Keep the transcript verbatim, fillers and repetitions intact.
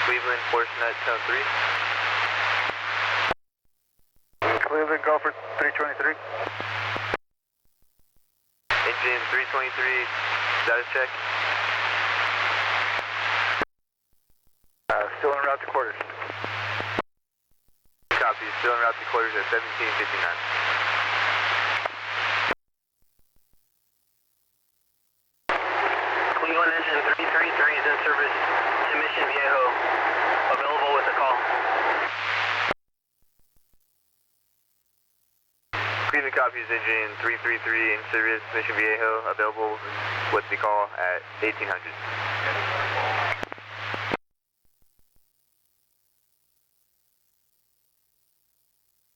Cleveland, Fortinet, tone three. Cleveland, go for three twenty-three. Engine three twenty-three, status check. Uh, still en route to quarters. Copy, still en route to quarters at seventeen fifty-nine. Cleveland engine three thirty-three is in service to Mission Viejo. Available with a call. Cleveland copies engine three thirty-three in service, Mission Viejo, available with the call at eighteen hundred.